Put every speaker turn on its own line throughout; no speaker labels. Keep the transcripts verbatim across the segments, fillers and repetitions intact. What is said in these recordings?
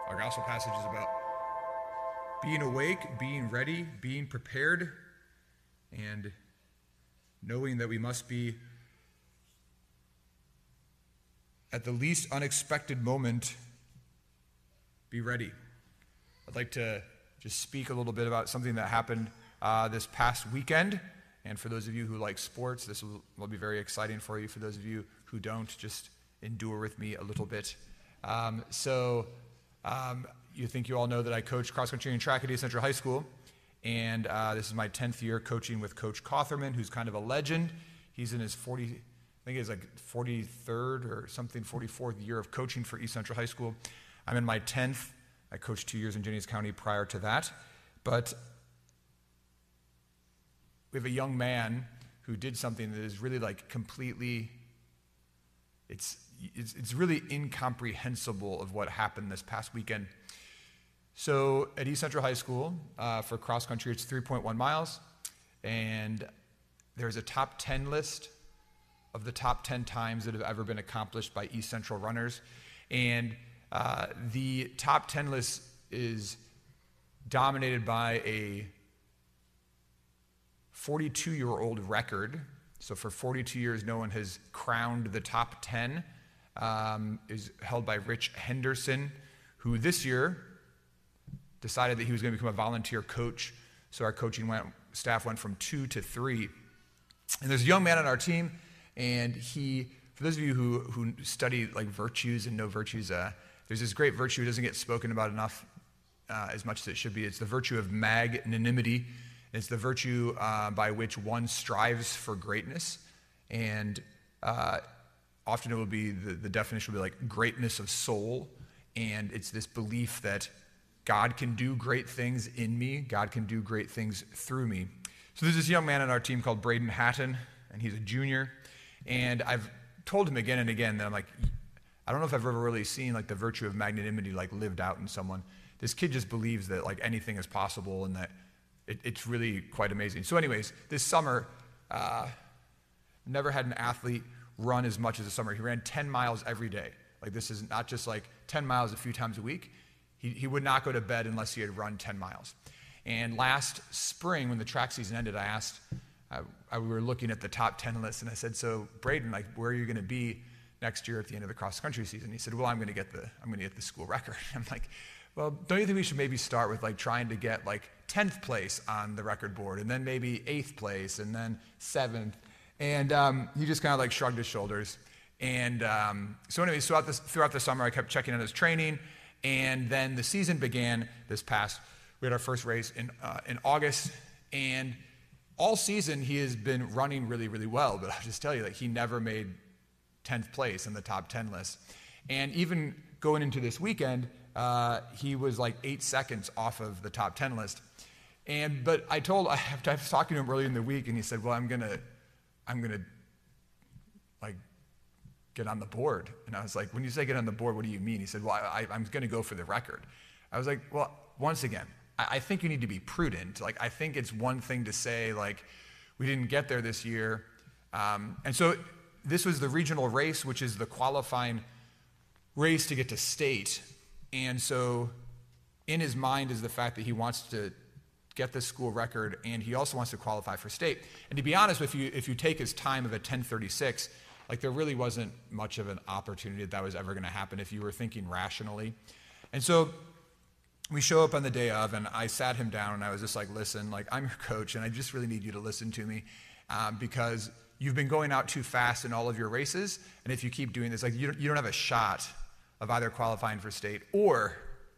Our gospel passage is about being awake, being ready, being prepared, and knowing that we must be at the least unexpected moment, be ready. I'd like to just speak a little bit about something that happened uh, this past weekend. And for those of you who like sports, this will, will be very exciting for you. For those of you who don't, just endure with me a little bit. Um, so um, you think you all know that I coach cross-country and track at East Central High School. And uh, this is my tenth year coaching with Coach Cotherman, who's kind of a legend. He's in his forty, I think it's like forty-third or something, forty-fourth year of coaching for East Central High School. I'm in my tenth. I coached two years in Jennings County prior to that. But we have a young man who did something that is really like completely, it's, it's, it's really incomprehensible of what happened this past weekend. So at East Central High School, uh, for cross country, it's three point one miles, and there's a top ten list of the top ten times that have ever been accomplished by East Central runners. And uh, the top ten list is dominated by a forty-two-year-old record. So for forty-two years, no one has crowned the top ten. Um, is held by Rich Henderson, who this year decided that he was going to become a volunteer coach. So our coaching went, staff went from two to three. And there's a young man on our team, and he, for those of you who, who study like virtues and know virtues, uh, there's this great virtue that doesn't get spoken about enough uh, as much as it should be. It's the virtue of magnanimity. It's the virtue uh, by which one strives for greatness. And uh, often it will be, the, the definition will be like greatness of soul. And it's this belief that God can do great things in me. God can do great things through me. So there's this young man on our team called Braden Hatton, and he's a junior. And I've told him again and again that I'm like, I don't know if I've ever really seen like the virtue of magnanimity like lived out in someone. This kid just believes that like anything is possible and that it, it's really quite amazing. So anyways, this summer, uh, never had an athlete run as much as the summer. He ran ten miles every day. Like this is not just like ten miles a few times a week. He, he would not go to bed unless he had run ten miles. And last spring, when the track season ended, I asked, I, I, we were looking at the top ten list, and I said, so Braden, like, where are you going to be next year at the end of the cross-country season? He said, well, I'm going to get the, I'm going to get the school record. I'm like, well, don't you think we should maybe start with like trying to get like tenth place on the record board, and then maybe eighth place, and then seventh? And um, he just kind of like shrugged his shoulders. And um, so anyways, throughout, this, throughout the summer, I kept checking on his training. And then the season began this past, we had our first race in uh, in August, and all season he has been running really, really well, but I'll just tell you that he never made tenth place in the top ten list. And even going into this weekend, uh, he was like eight seconds off of the top ten list. And, but I told, I, I was talking to him earlier in the week, and he said, well, I'm gonna, I'm gonna, like, get on the board. And I was like, when you say get on the board, what do you mean? He said, well, I, I'm going to go for the record. I was like, well, once again, I, I think you need to be prudent. Like, I think it's one thing to say, like, we didn't get there this year. Um, and so this was the regional race, which is the qualifying race to get to state. And so in his mind is the fact that he wants to get the school record, and he also wants to qualify for state. And to be honest with you, if you take his time of a ten thirty-six, like there really wasn't much of an opportunity that that was ever going to happen if you were thinking rationally. And so we show up on the day of, and I sat him down, and I was just like, listen, like I'm your coach, and I just really need you to listen to me um, because you've been going out too fast in all of your races, and if you keep doing this, like you don't, you don't have a shot of either qualifying for state or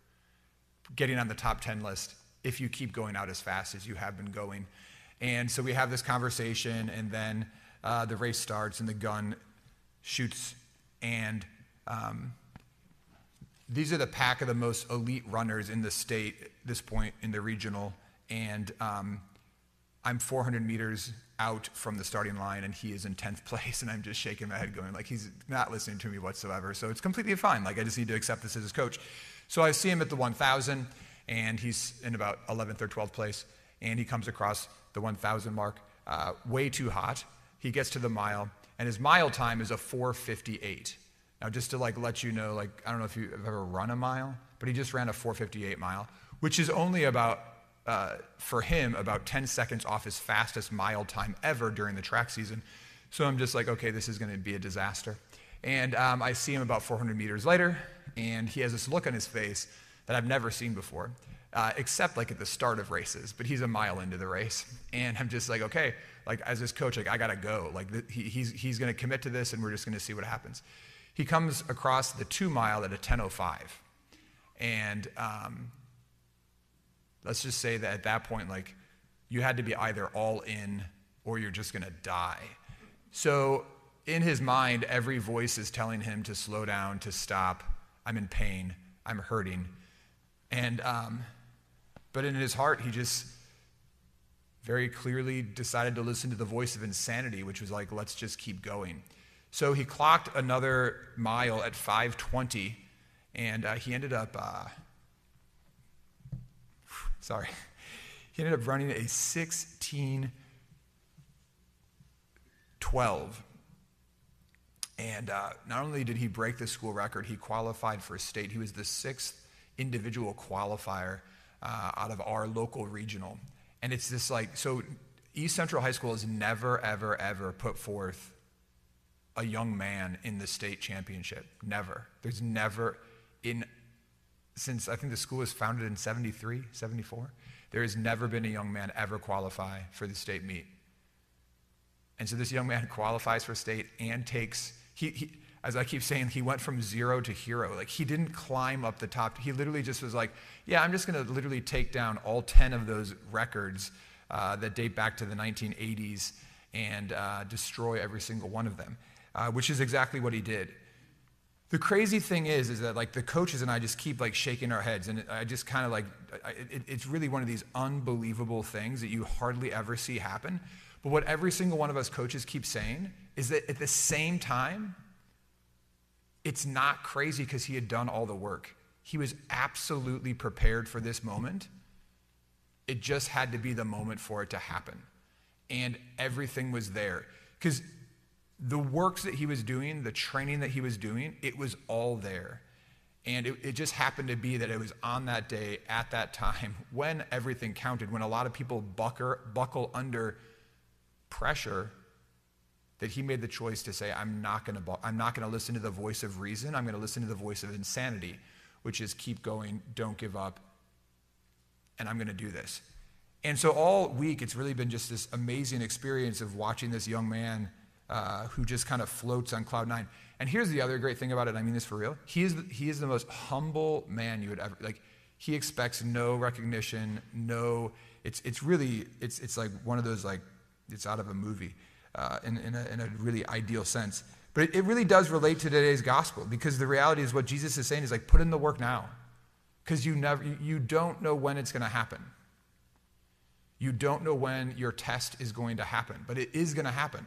getting on the top ten list if you keep going out as fast as you have been going. And so we have this conversation, and then Uh, the race starts and the gun shoots, and um, these are the pack of the most elite runners in the state at this point in the regional, and um, I'm four hundred meters out from the starting line, and he is in tenth place, and I'm just shaking my head going like he's not listening to me whatsoever. So it's completely fine. Like I just need to accept this as his coach. So I see him at the one thousand, and he's in about eleventh or twelfth place, and he comes across the one thousand mark uh, way too hot. He gets to the mile, and his mile time is a four fifty-eight. Now, just to like let you know, like, I don't know if you've ever run a mile, but he just ran a four fifty-eight mile, which is only about, uh, for him, about ten seconds off his fastest mile time ever during the track season. So I'm just like, okay, this is going to be a disaster. And um, I see him about four hundred meters later, and he has this look on his face that I've never seen before, uh, except like at the start of races. But he's a mile into the race, and I'm just like, okay, like as his coach, like I gotta go. Like th- he, he's he's going to commit to this, and we're just going to see what happens. He comes across the two mile at a ten oh five, and um, let's just say that at that point, like you had to be either all in or you're just going to die. So in his mind, every voice is telling him to slow down, to stop. I'm in pain. I'm hurting. And, um, but in his heart, he just very clearly decided to listen to the voice of insanity, which was like, let's just keep going. So he clocked another mile at five twenty, and uh, he ended up, uh, sorry, he ended up running a sixteen twelve. And uh, not only did he break the school record, he qualified for state. He was the sixth individual qualifier uh, out of our local regional. And it's this like, so East Central High School has never, ever, ever put forth a young man in the state championship. Never. There's never, in since I think the school was founded in seventy-three, seventy-four, there has never been a young man ever qualify for the state meet. And so this young man qualifies for state and takes, he, he as I keep saying, he went from zero to hero. Like he didn't climb up the top. He literally just was like, yeah, I'm just going to literally take down all ten of those records uh, that date back to the nineteen eighties and uh, destroy every single one of them. Uh, which is exactly what he did. The crazy thing is, is that like the coaches and I just keep like shaking our heads, and I just kind of like, I, it, it's really one of these unbelievable things that you hardly ever see happen. But what every single one of us coaches keep saying is that at the same time, it's not crazy because he had done all the work. He was absolutely prepared for this moment. It just had to be the moment for it to happen. And everything was there. Because the works that he was doing, the training that he was doing, it was all there. And it, it just happened to be that it was on that day, at that time, when everything counted, when a lot of people bucker, buckle under pressure, that he made the choice to say, I'm not going to I'm not going to listen to the voice of reason. I'm going to listen to the voice of insanity, which is keep going, don't give up, and I'm going to do this. And so all week, it's really been just this amazing experience of watching this young man Uh, who just kind of floats on cloud nine. And here's the other great thing about it, and I mean this for real. He is, he is the most humble man you would ever, like, he expects no recognition, no, it's it's really, it's it's like one of those, like, it's out of a movie uh, in, in, a, in a really ideal sense. But it, it really does relate to today's gospel, because the reality is what Jesus is saying is like, put in the work now. Because you never, you, you don't know when it's going to happen. You don't know when your test is going to happen, but it is going to happen.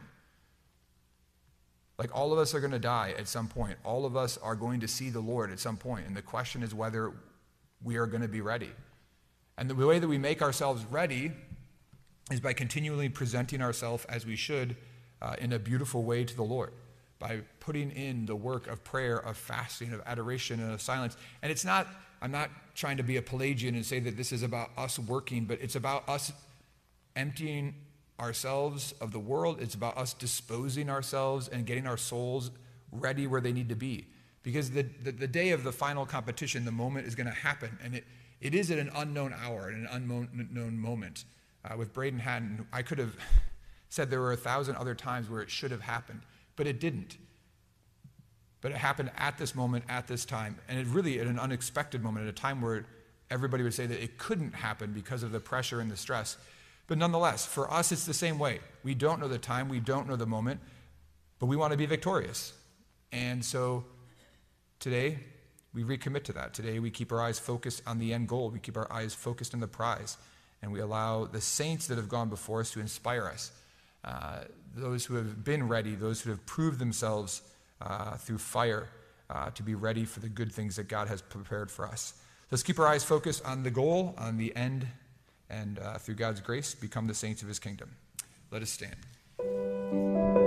Like all of us are going to die at some point. All of us are going to see the Lord at some point. And the question is whether we are going to be ready. And the way that we make ourselves ready is by continually presenting ourselves as we should uh, in a beautiful way to the Lord. By putting in the work of prayer, of fasting, of adoration, and of silence. And it's not, I'm not trying to be a Pelagian and say that this is about us working, but it's about us emptying ourselves of the world. It's about us disposing ourselves and getting our souls ready where they need to be. Because the, the, the day of the final competition, the moment is going to happen. And it, it is at an unknown hour, at an unknown moment. Uh, with Braden Hatton, I could have said there were a thousand other times where it should have happened, but it didn't. But it happened at this moment, at this time, and it really at an unexpected moment, at a time where everybody would say that it couldn't happen because of the pressure and the stress. But nonetheless, for us, it's the same way. We don't know the time, we don't know the moment, but we want to be victorious. And so today, we recommit to that. Today, we keep our eyes focused on the end goal. We keep our eyes focused on the prize. And we allow the saints that have gone before us to inspire us. Uh, those who have been ready, those who have proved themselves uh, through fire uh, to be ready for the good things that God has prepared for us. Let's keep our eyes focused on the goal, on the end, and uh, through God's grace, become the saints of his kingdom. Let us stand.